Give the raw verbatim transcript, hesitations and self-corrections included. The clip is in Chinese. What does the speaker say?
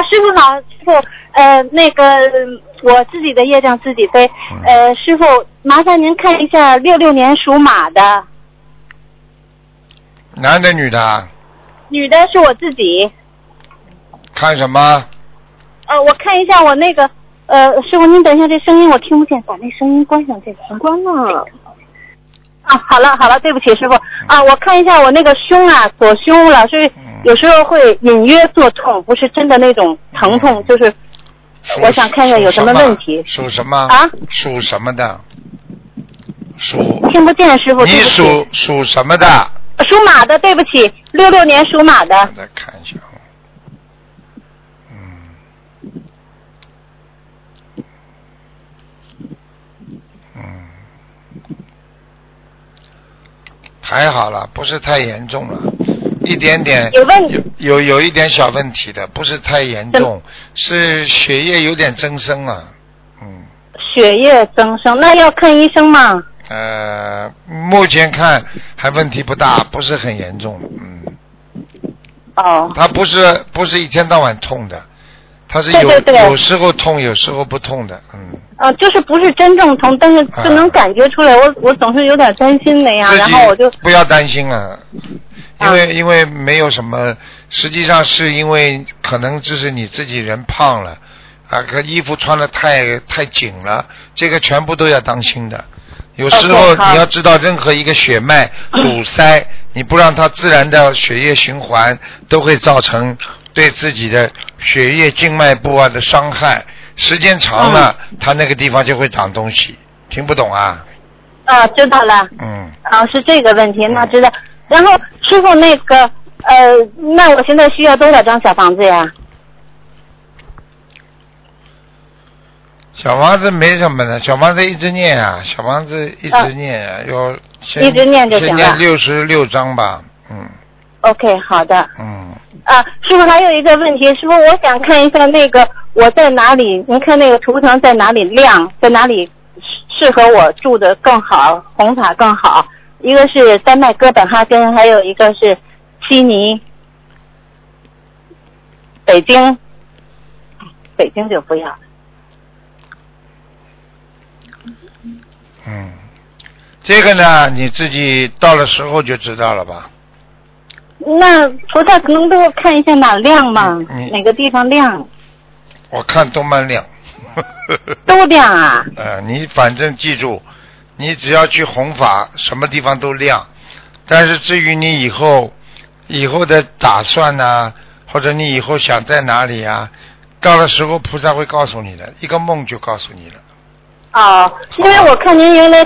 师傅好，师傅，呃，那个我自己的业障自己背。呃，师傅，麻烦您看一下六六年属马的。 男的女的？ 女的是我自己。 看什么？ 呃，我看一下我那个，呃，师傅您等一下，这声音我听不见，把那声音关上，这个关了。啊，好了好了，对不起师傅啊，我看一下我那个胸啊，左胸老是有时候会隐约作痛，不是真的那种疼痛，就是我想看看有什么问题。 属什么？ 啊？ 属什么的？属。 听不见师傅。 你属属什么的？ 属马的，对不起，六六年属马的。 我再看一下。还好了，不是太严重了，一点点有问题， 有有有一点小问题的，不是太严重，是血液有点增生啊，嗯。 血液增生，那要看医生吗？ 呃，目前看还问题不大，不是很严重，嗯。 哦。 他不是不是一天到晚痛的，他是有对对对有时候痛，有时候不痛的，嗯。 呃，就是不是真正痛，但是就能感觉出来，啊、我我总是有点担心那样，然后我就不要担心啊，因为、啊、因为没有什么，实际上是因为可能就是你自己人胖了，啊，可衣服穿的太太紧了，这个全部都要当心的。有时候你要知道，任何一个血脉堵塞，你不让它自然的血液循环，都会造成对自己的血液静脉部啊的伤害。时间长了、嗯，它那个地方就会长东西，听不懂啊？ 啊，知道了。 嗯。 啊，是这个问题，那知道。然后师傅那个呃，那我现在需要多少张小房子呀？ 小房子没什么的，小房子一直念啊，小房子一直念、啊，有、啊、 一直念就行了。 先念六十六章吧，嗯。 OK， 好的。 嗯。 啊，师傅还有一个问题，师傅我想看一下那个我在哪里，您看那个图腾在哪里亮，在哪里适合我住的更好，红塔更好。一个是丹麦哥本哈根，还有一个是悉尼、北京，北京就不要。 嗯，这个呢，你自己到了时候就知道了吧。 那菩萨能给我看一下哪亮吗？哪个地方亮？ 我看都蛮亮。 都亮啊？ 呃，你反正记住，你只要去弘法，什么地方都亮。但是至于你以后以后的打算呢、啊，或者你以后想在哪里啊，到了时候菩萨会告诉你的，一个梦就告诉你了。 哦，因为我看您原来